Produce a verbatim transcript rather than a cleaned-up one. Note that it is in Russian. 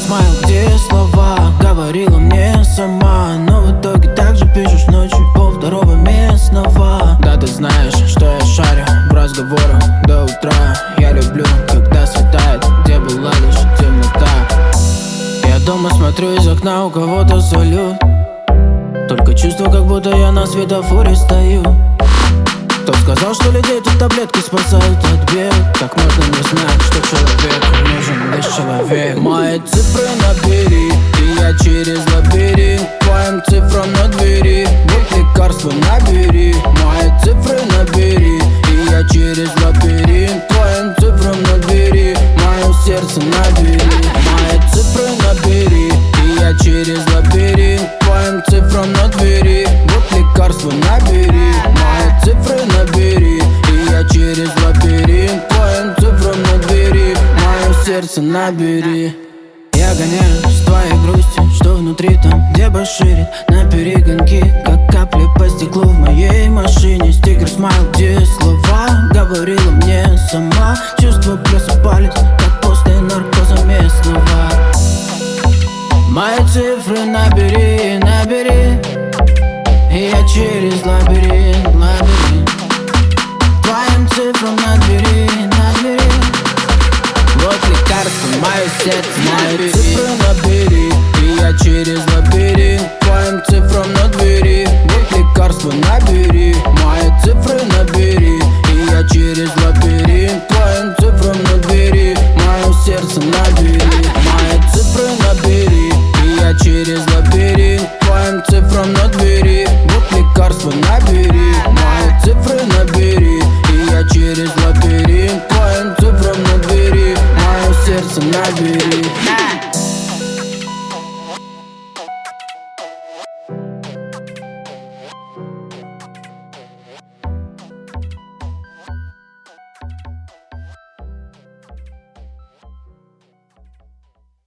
смайл, где слова говорила мне сама, но в итоге так же пишешь ночью пол второго местного. Да, ты знаешь, что я шарю в разговорах до утра. Я люблю, когда светает, где была лишь темнота. Я дома смотрю из окна, у кого-то салют. Только чувство, как будто я на светофоре стою. Кто сказал, что людей тут таблетки спасают от бед? Как можно не знать, что человеку нужен лишь человек? Мои цифры набери, и я через лабиринт твоим цифрам на двери. Вот лекарство набери. Мои цифры набери, и я через лабиринт твоим цифрам на двери. Мое сердце набери. Мои цифры набери, и я через лабиринт твоим цифрам на двери. Вот лекарство набери. Мои цифры набери, и я через лабиринт твоим цифрам на двери. Мое сердце набери. Я гоняюсь с твоей грустью, что внутри там, где баширит на перегонки, как капли по стеклу в моей машине. Стикер смайл, где слова говорила мне сама. Чувства просыпались, как после наркоза местного. Мои цифры набери, набери, и я через лабиринт, лабиринт твоим цифрам на двери, на двери. Вот лекарство, мое сердце, мои цифры набери, и я через лабиринт твоим цифрам на двери. Вот лекарство набери, мои цифры набери, и я через лабиринт твоим цифрам на двери. Мое сердце набери. Мои цифры набери, и я через лабиринт твоим цифрам на двери. Вот лекарство набери. Мои цифры набери, и я через лабиринт твоим цифрам на двери. Мое сердце набери.